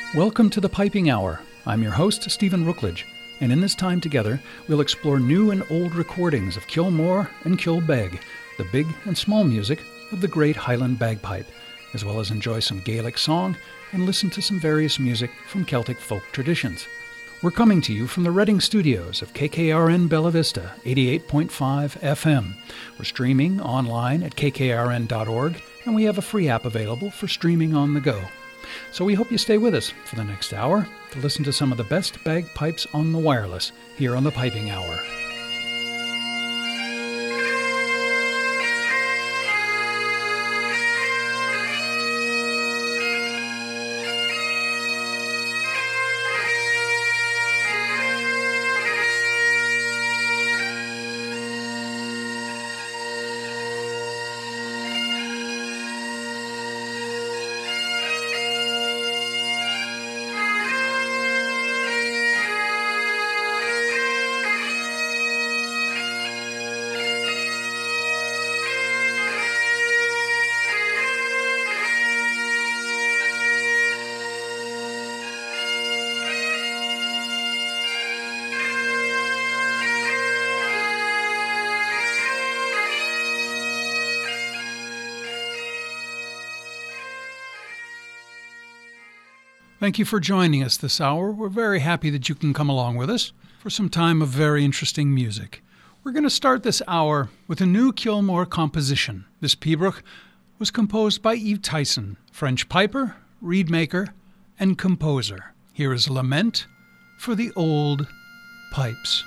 Welcome to the Piping Hour. I'm your host, Stephen Rookledge, and in this time together, we'll explore new and old recordings of Kilmore and Kilbeg, the big and small music of the great Highland bagpipe, as well as enjoy some Gaelic song and listen to some various music from Celtic folk traditions. We're coming to you from the Reading studios of KKRN Bella Vista, 88.5 FM. We're streaming online at kkrn.org, and we have a free app available for streaming on the go. So we hope you stay with us for the next hour to listen to some of the best bagpipes on the wireless here on the Piping Hour. Thank you for joining us this hour. We're very happy that you can come along with us for some time of very interesting music. We're going to start this hour with a new Kilmore composition. This pibroch was composed by Yves Tyson, French piper, reed maker, and composer. Here is Lament for the Old Pipes.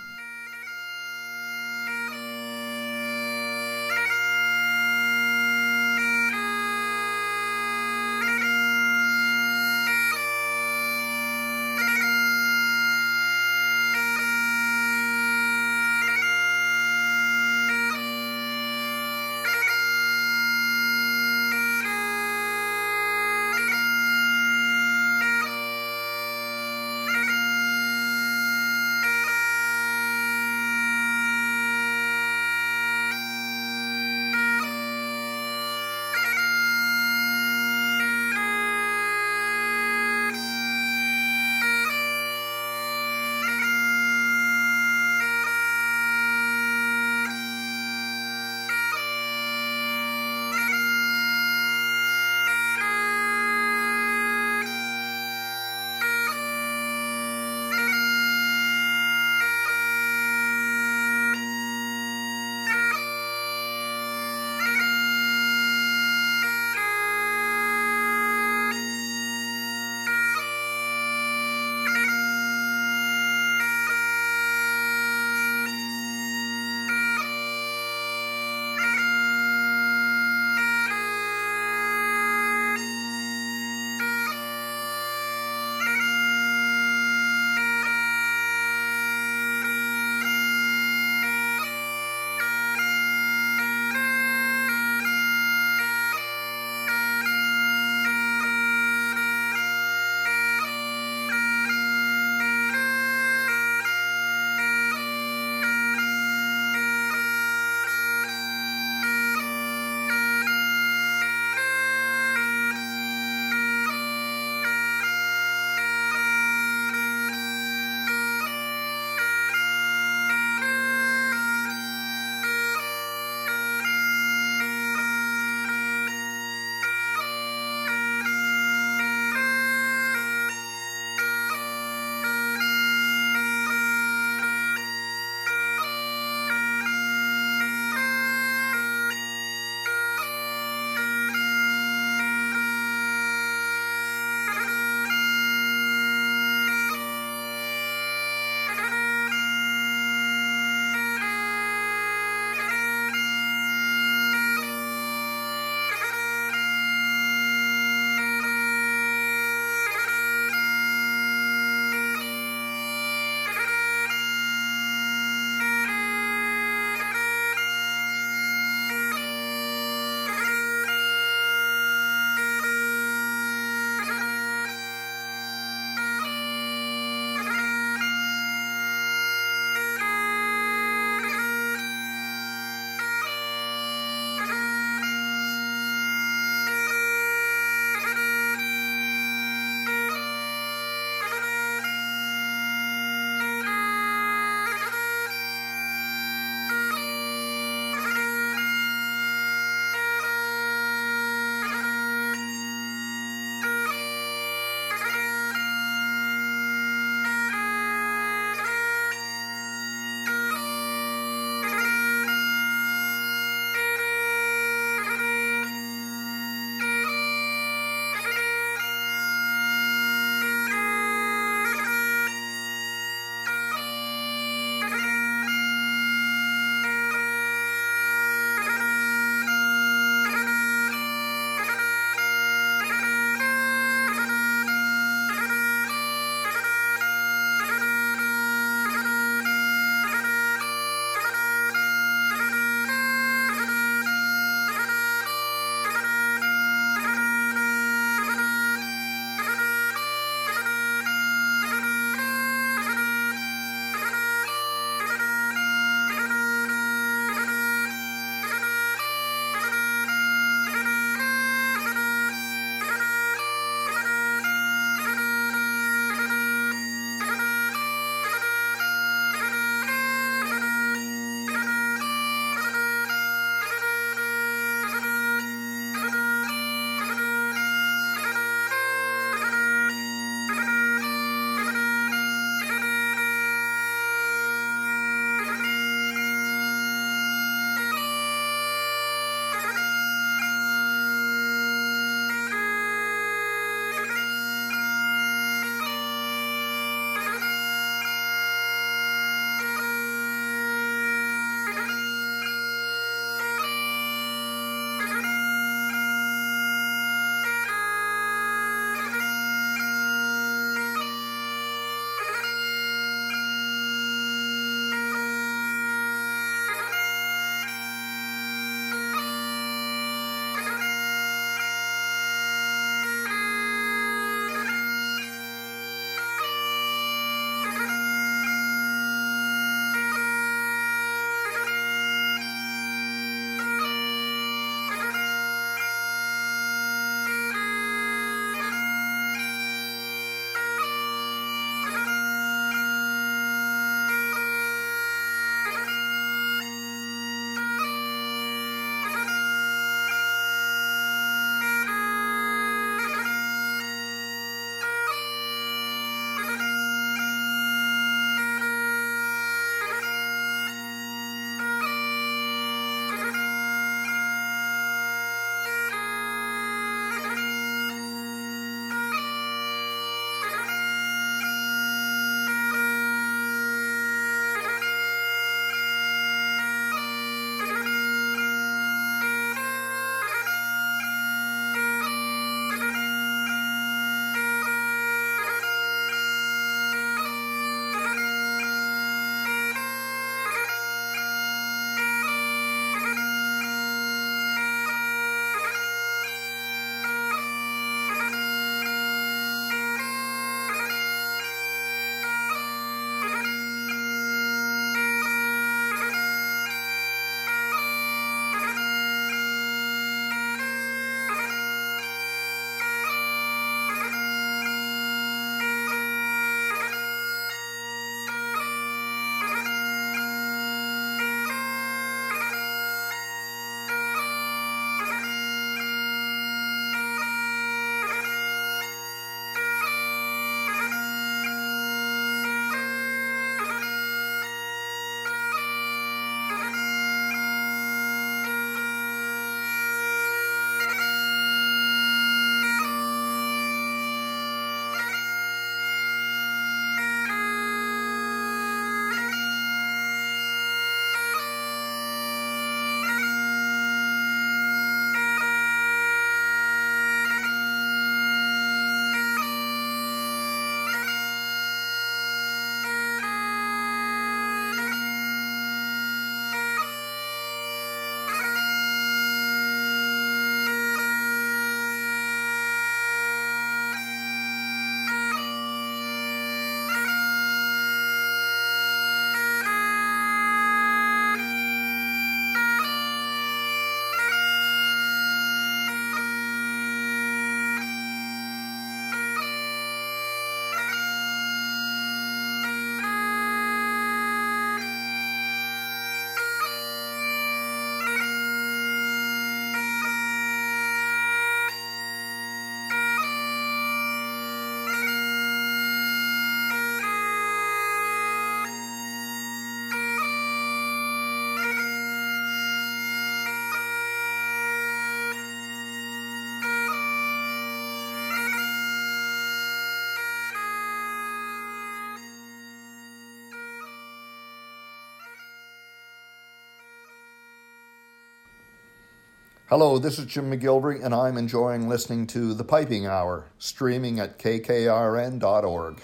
Hello, this is Jim McGilvery, and I'm enjoying listening to The Piping Hour, streaming at kkrn.org.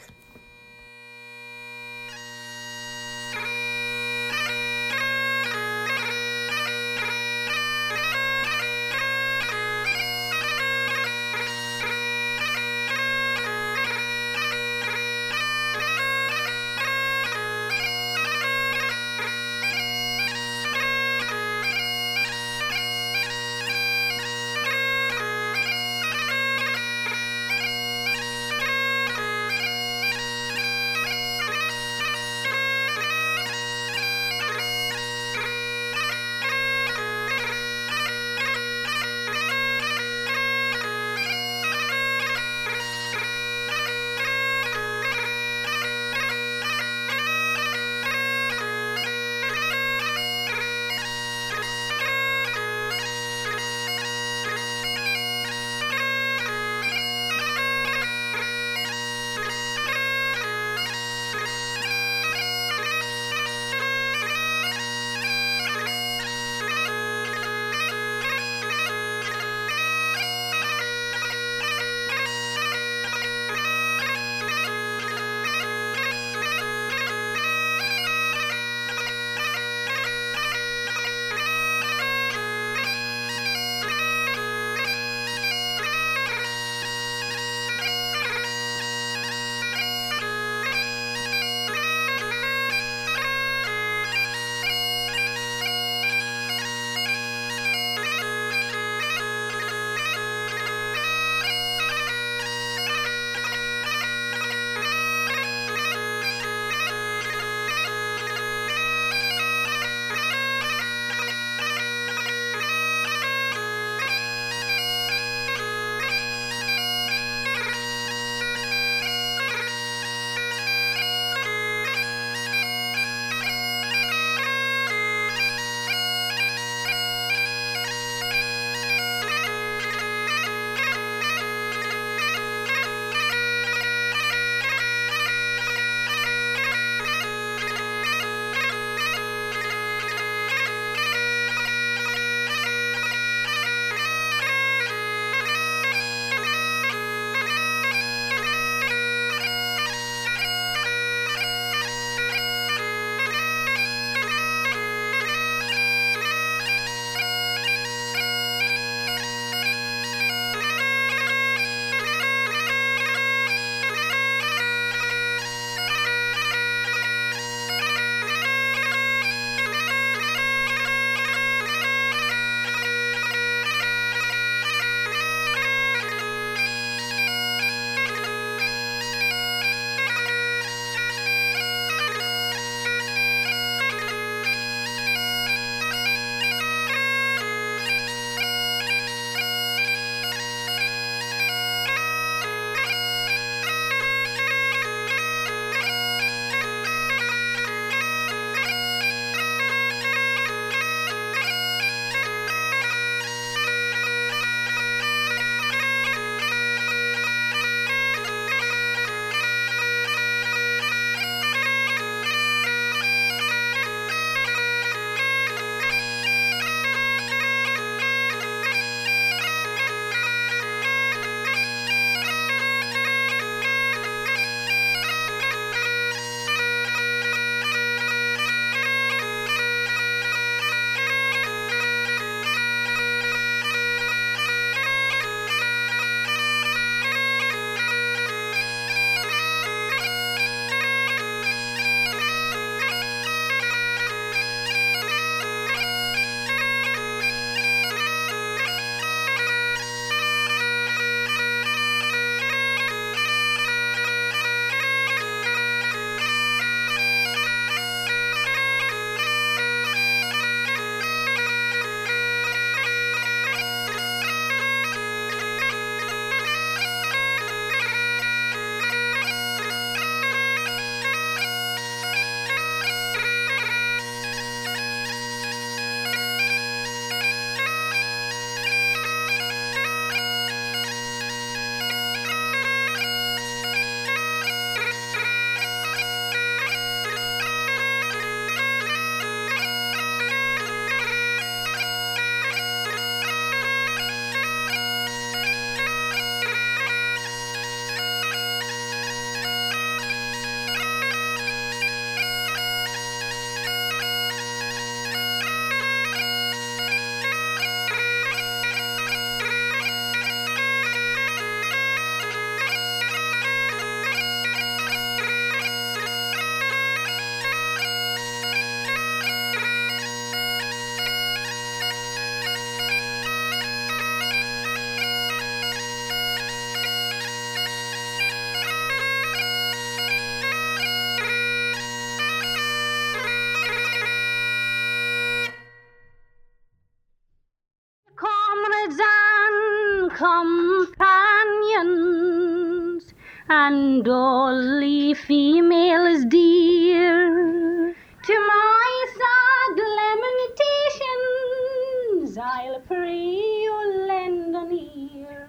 and all females dear. To my sad lamentations I'll pray you'll lend an ear.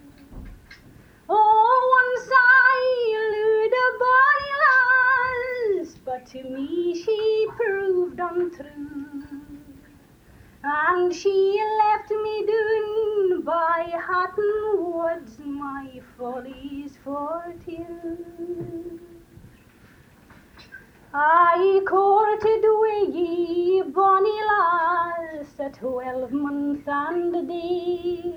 Oh, once I lured a bonny lass, but to me she proved untrue, and she left me down by Hatton Woods my follies for two. I courted ye bonny lass a 12-month and a day,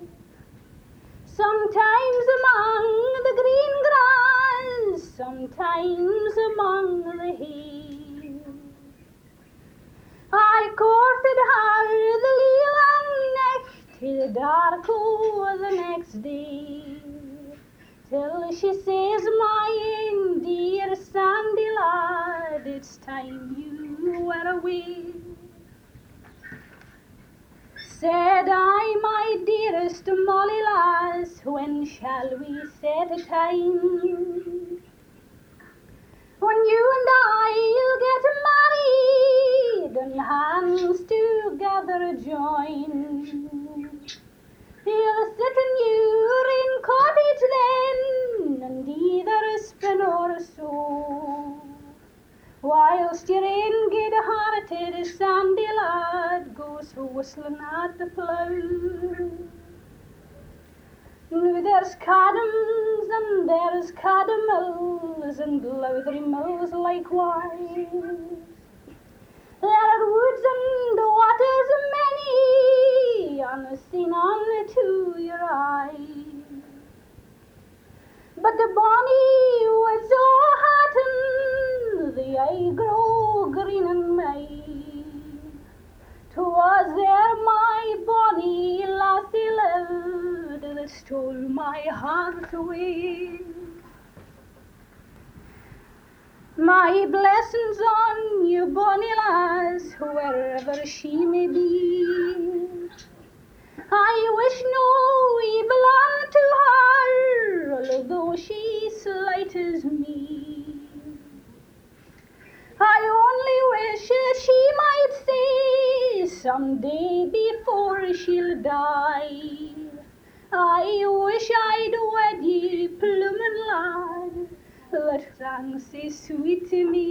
sometimes among the green grass, sometimes among the hay. I courted her the livelong night till dark o' the next day, till she says, my dear Sandy lad, it's time you were away. Said I, my dearest Molly lass, when shall we set a time when you and I'll get married and hands together join? You'll sit in your in cottage then, and either spin or sew, whilst your ain good-hearted Sandy lad goes whistling at the plough. Now there's Cadams and there's Cadamills and Lowther Mills likewise. There are woods and waters many, unseen unto your eyes. But the bonny woods o' Hatton, the aye grow green and may. 'Twas there my bonny lassie lived that stole my heart away. My blessings on you, bonny lass, wherever she may be. I wish no evil unto her, although she slights me. I only wish she might say someday before she'll die, I wish I'd wed ye, bloomin' lad, that sang so sweet to me.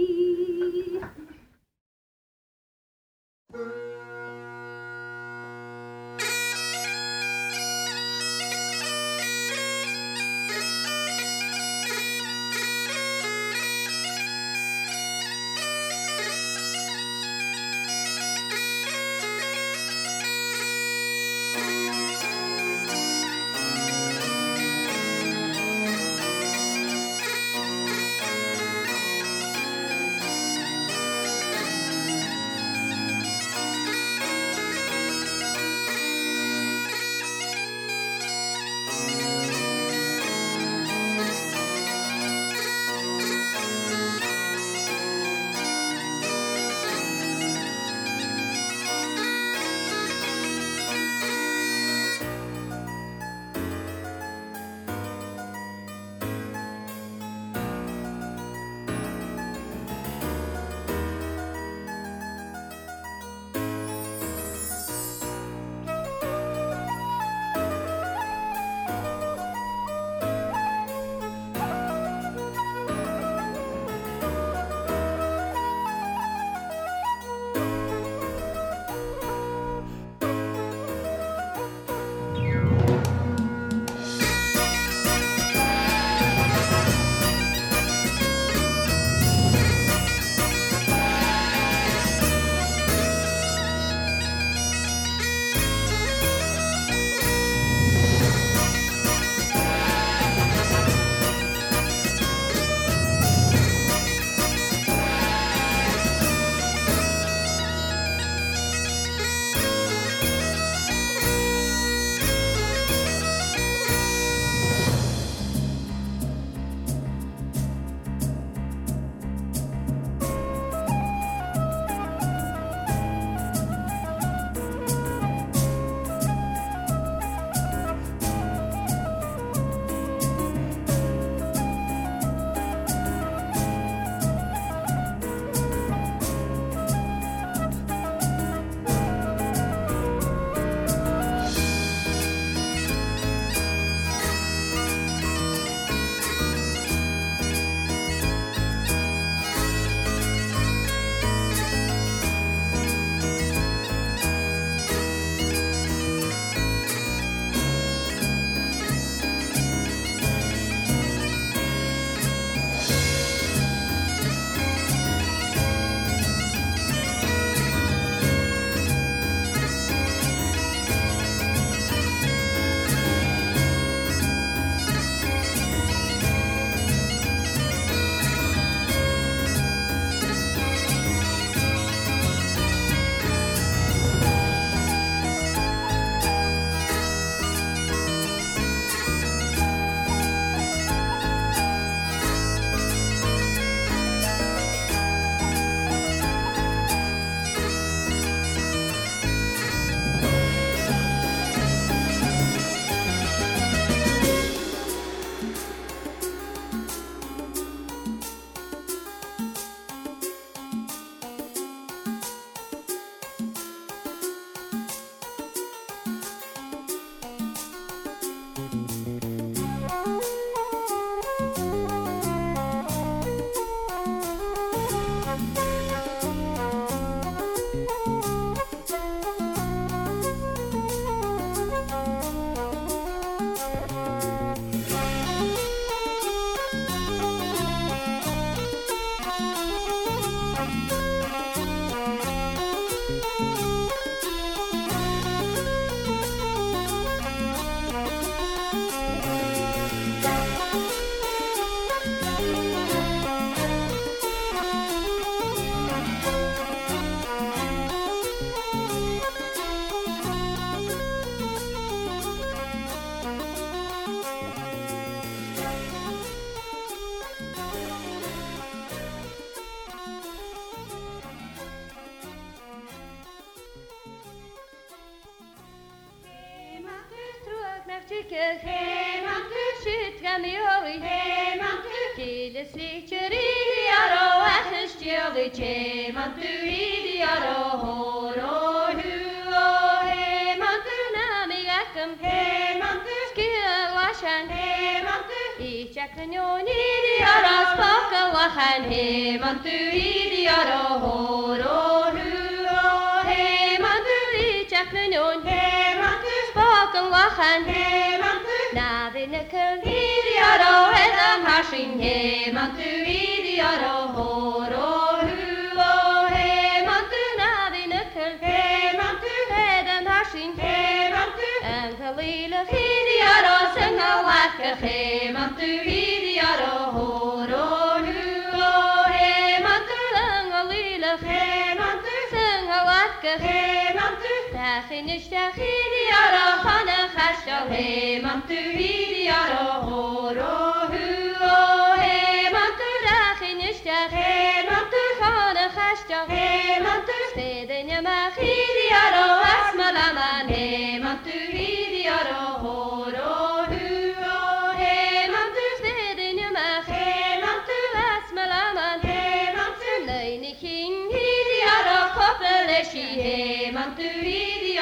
Ike Hemantu Shitgamiori Hemantu Kile Slicheri Aro Atishjeli Chemantu Idiaro Horo Huo Hemantu Namigakam Hemantu Skilashan Hemantu Ichakanyoni Idiaro Spokalahan Hemantu Idiaro Horo Huo Hemantu Ichakanyoni Spoken lachen, na de nikkel idiaro, edam hashin, hemantu idiaro, horo huo, hemantu, na de nikkel, edam hashin, en kalila idiaro, sengalaka, hemantu idiaro, horo huo, hemantu, sengalila, sengalaka, Finish the Hidiara, Hana Hashal, Hemantu Hidiara, Horo Huo, Hemantu, Finish the Hemantu, Hana Hashal, Hemantu, Stedenya Hidiara, Asmalaman, Hemantu Hidiara, Horo Huo, Hemantu, Stedenya Hemantu, Asmalaman, Hemantu, Laini King Hidiara, Popeleshi, Hemantu.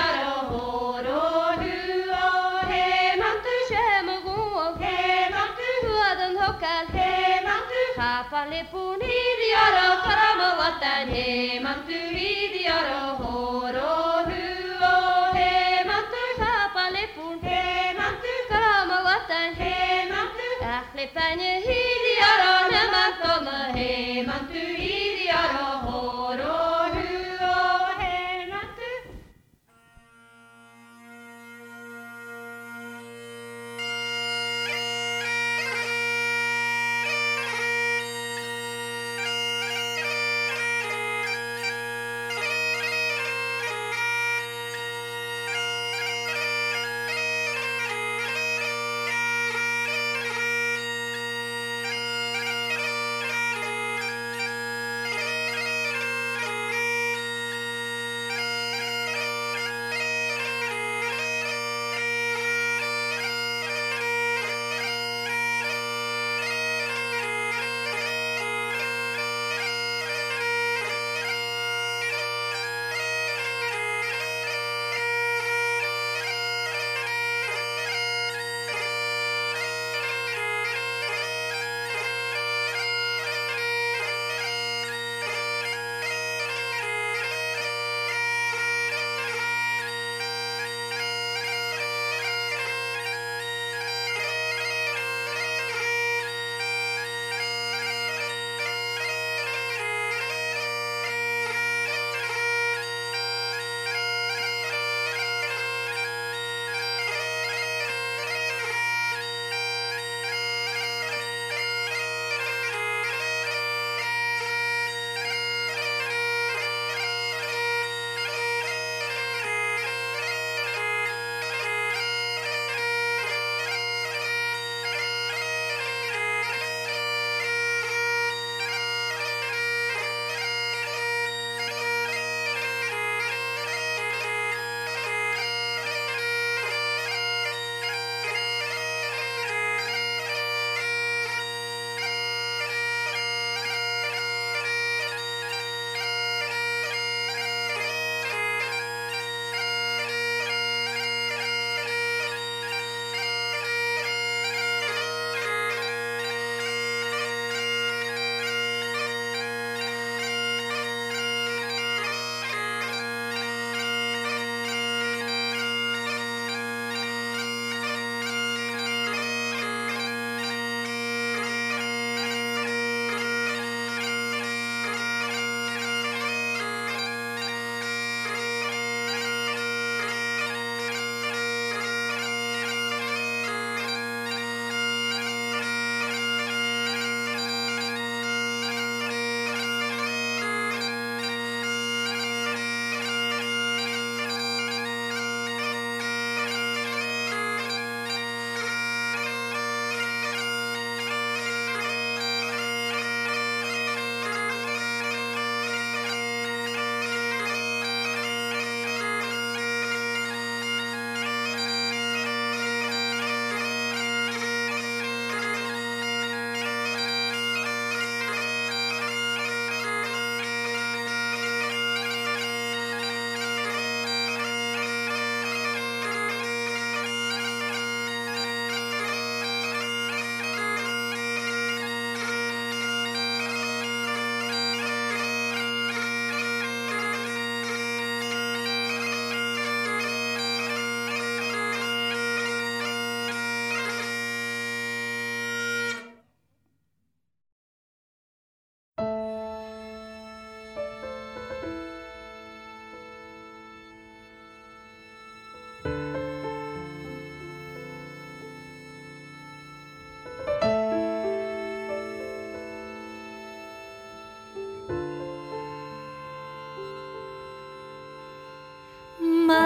Hapalepun idiaro karamawatan hemantu idiaro horo huo hemantu hapalepun hemantu karamawatan hemantu ahlepanya idiaro namakoma hemantu idiaro horo huo hemantu.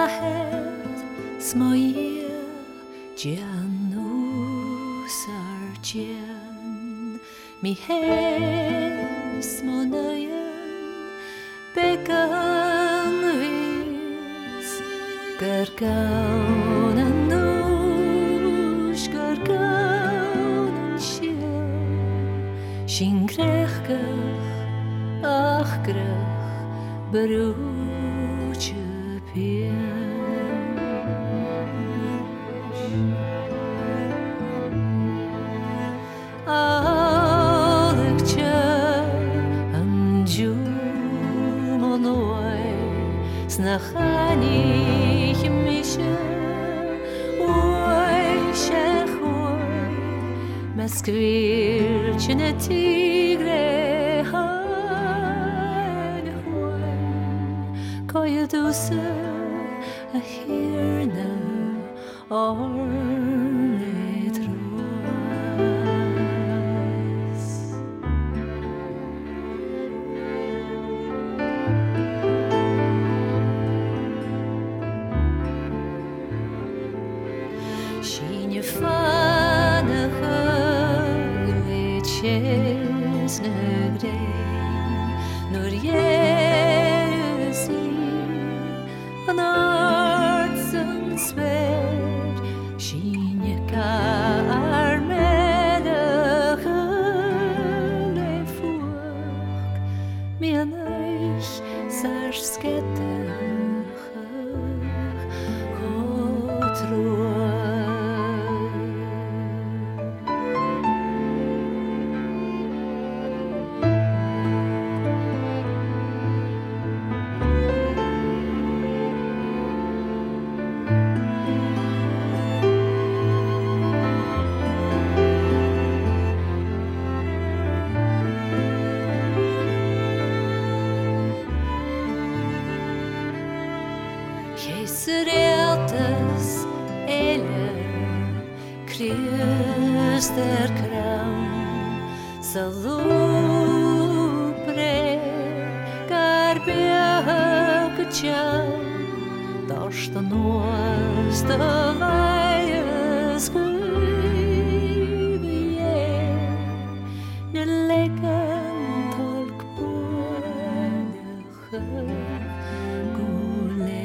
het smoje Janusarjan mi hes monayan bekan vis gargaunan nus gargaunan shia shingrechgach achgrach beruche pia Nachani mische oi shechoy Moskvirchne tigre han hoy koydusa a hirna orletros Nur Jerusi an artsen sver Shinjeka armedach lefuach Mi an eich sarsketach Chotruach Jesuretas eller Krister crown salupre garbia Dosta nosta vaias guivie Nelegan tolk bonecha gule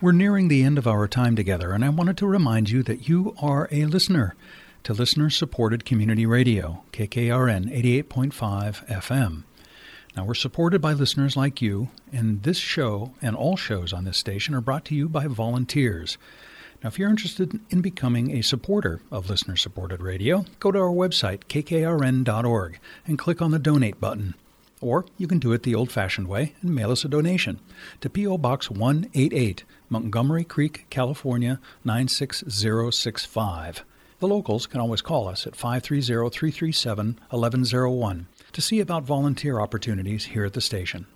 We're nearing the end of our time together, and I wanted to remind you that you are a listener to listener-supported community radio, KKRN 88.5 FM. Now, we're supported by listeners like you, and this show and all shows on this station are brought to you by volunteers. Now, if you're interested in becoming a supporter of listener-supported radio, go to our website, kkrn.org, and click on the Donate button. Or you can do it the old-fashioned way and mail us a donation to P.O. Box 188, Montgomery Creek, California, 96065. The locals can always call us at 530-337-1101 to see about volunteer opportunities here at the station.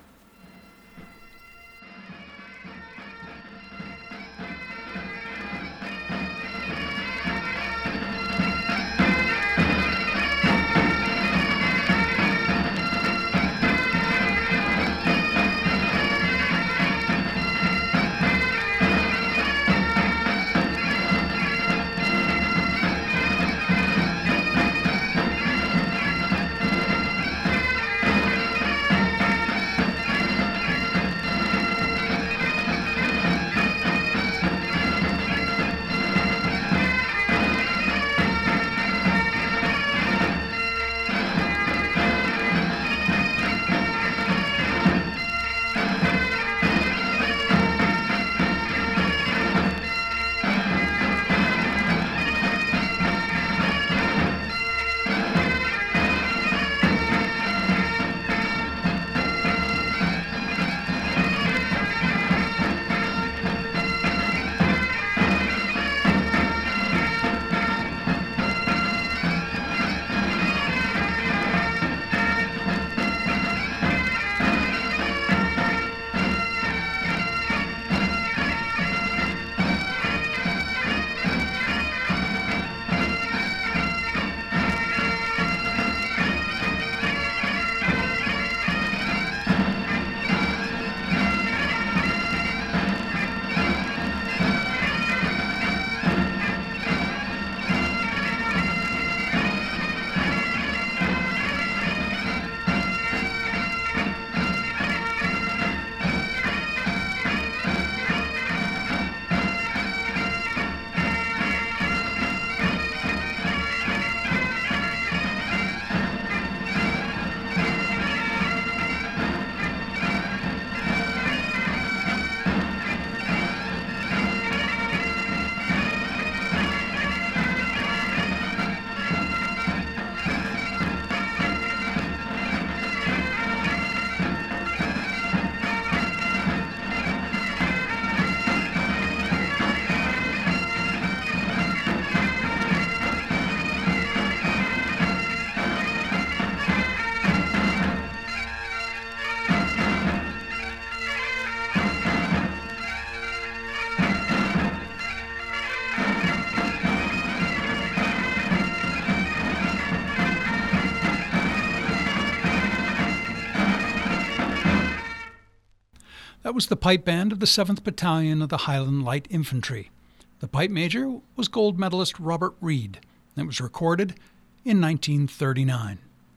That was the pipe band of the 7th Battalion of the Highland Light Infantry. The pipe major was gold medalist Robert Reed. It was recorded in 1939.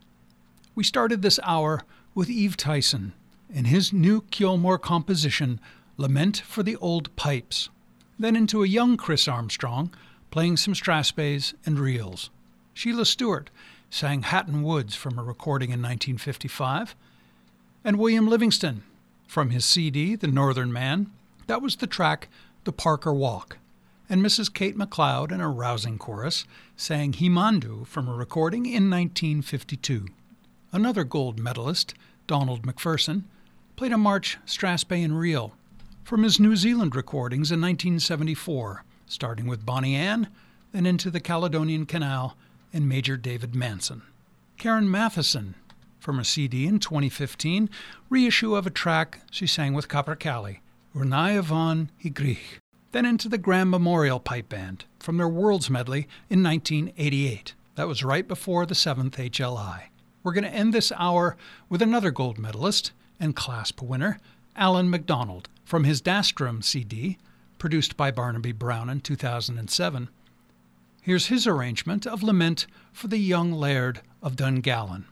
We started this hour with Eve Tyson and his new Kilmore composition, Lament for the Old Pipes. Then into a young Chris Armstrong playing some strathspeys and reels. Sheila Stewart sang Hatton Woods from a recording in 1955. And William Livingston, from his CD, The Northern Man, that was the track The Parker Walk. And Mrs. Kate MacLeod in a rousing chorus sang Himandu from a recording in 1952. Another gold medalist, Donald McPherson, played a march strathspey and reel from his New Zealand recordings in 1974, starting with Bonnie Ann, then into the Caledonian Canal and Major David Manson. Karen Matheson, from a CD in 2015, reissue of a track she sang with Capercaillie, Renaya van Higrich. Then into the Graham Memorial Pipe Band from their World's Medley in 1988. That was right before the 7th HLI. We're going to end this hour with another gold medalist and clasp winner, Alan MacDonald, from his Dastrum CD, produced by Barnaby Brown in 2007. Here's his arrangement of Lament for the Young Laird of Dungallan.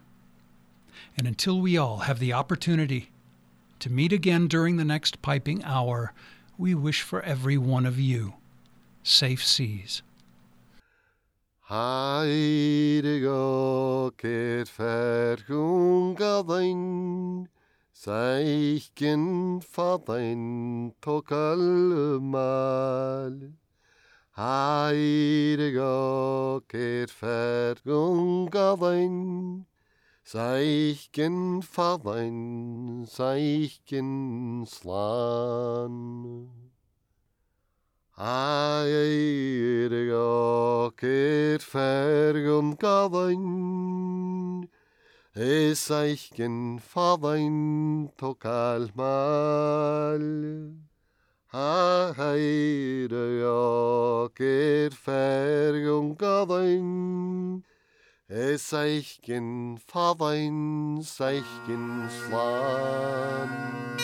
And until we all have the opportunity to meet again during the next piping hour, we wish for every one of you safe seas. Heilige geht verhungern, Zeichen vadein tokalmal. Heilige geht verhungern, Zeichen vadein, Zeichen slan. Heilige geht verhungern, Zeichen vadein tokalmal. Heilige geht verhungern, Zeichen vadein, Zeichen slan.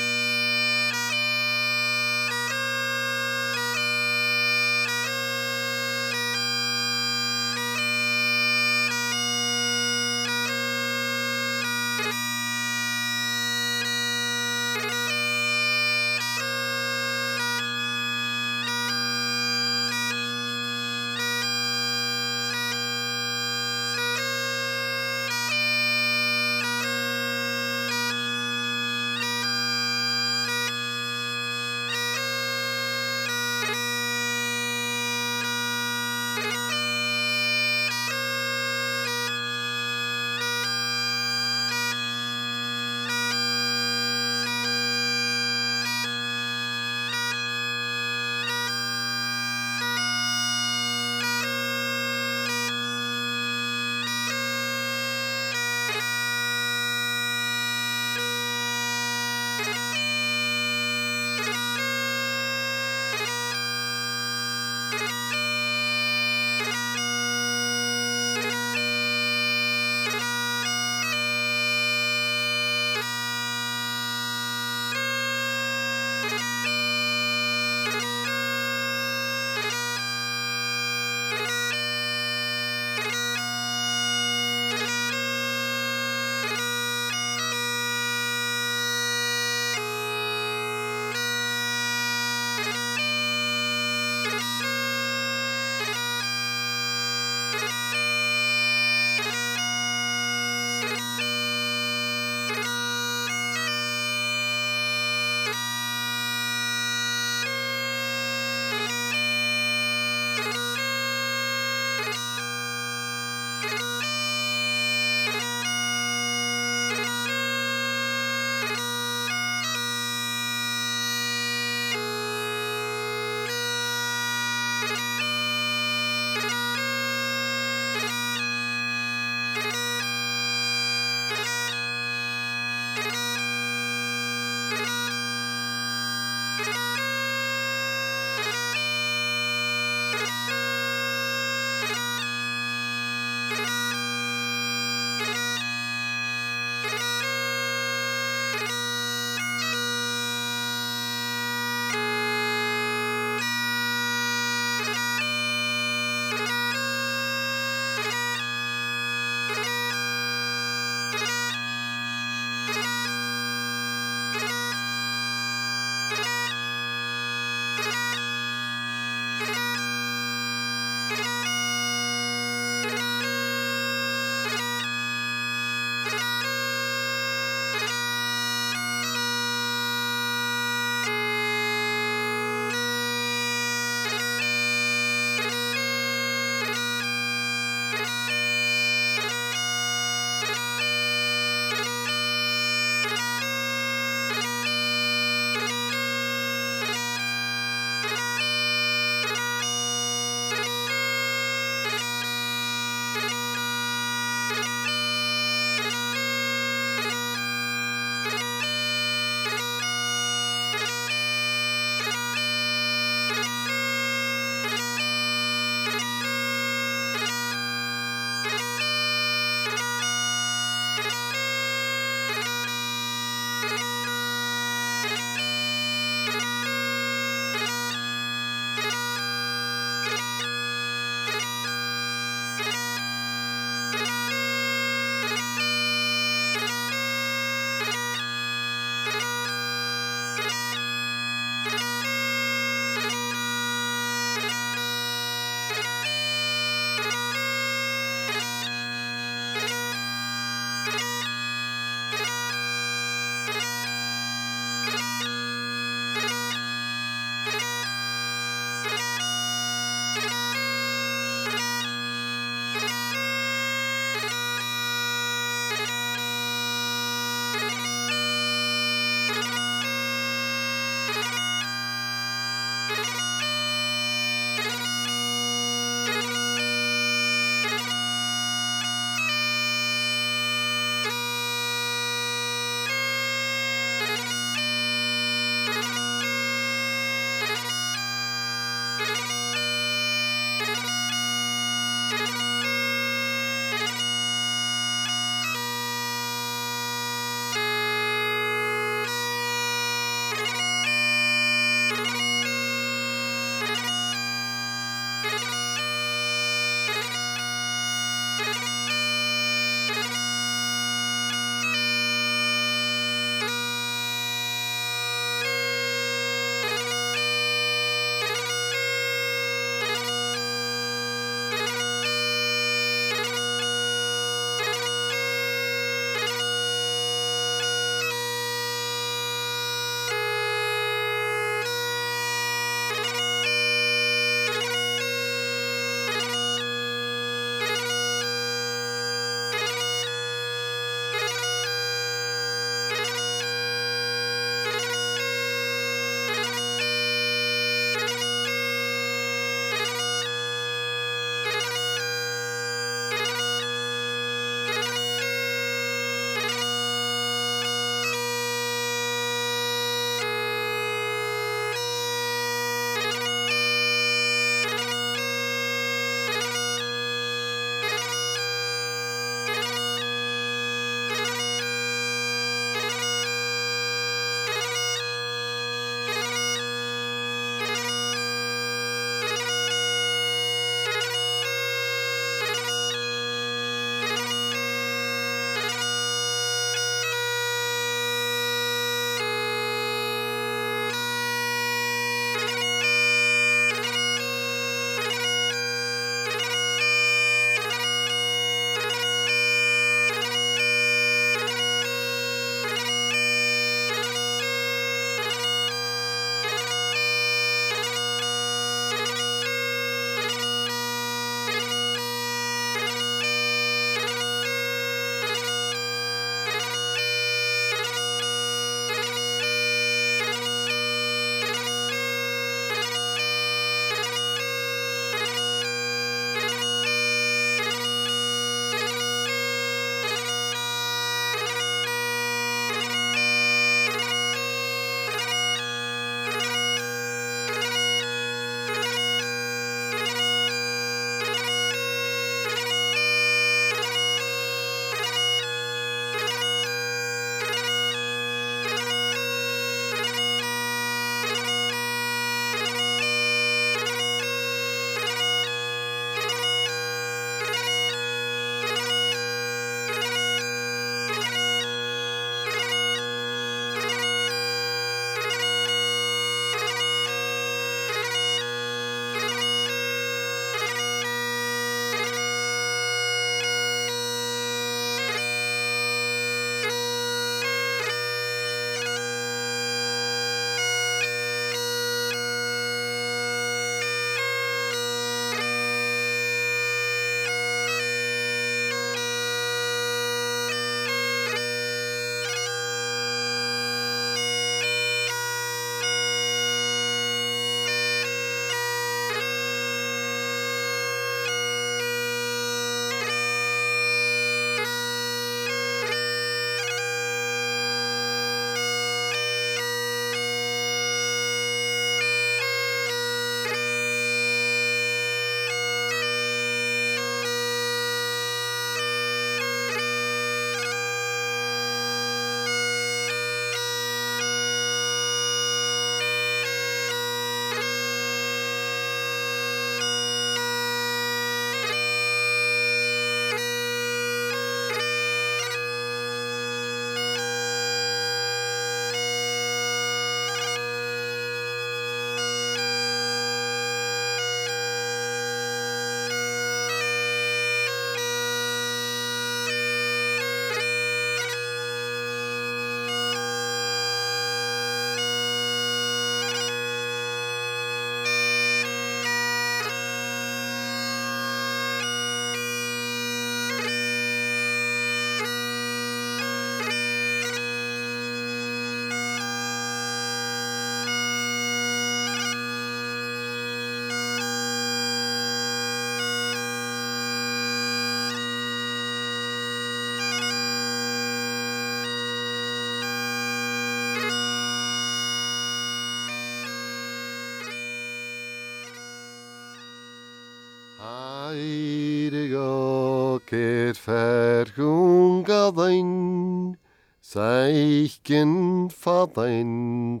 keer vergungadain, Seichen fadain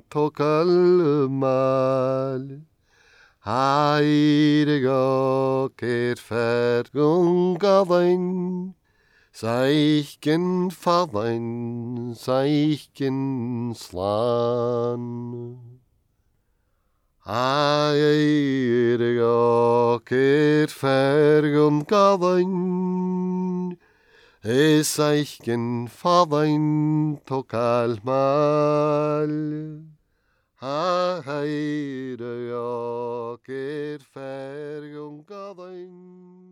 tokalmal. Heilige keer vergungadain, Seichen fadain, Seichen slan. Heilige keer vergungadain, Seichen fadain tokalmal. Heilige keer vergungadain,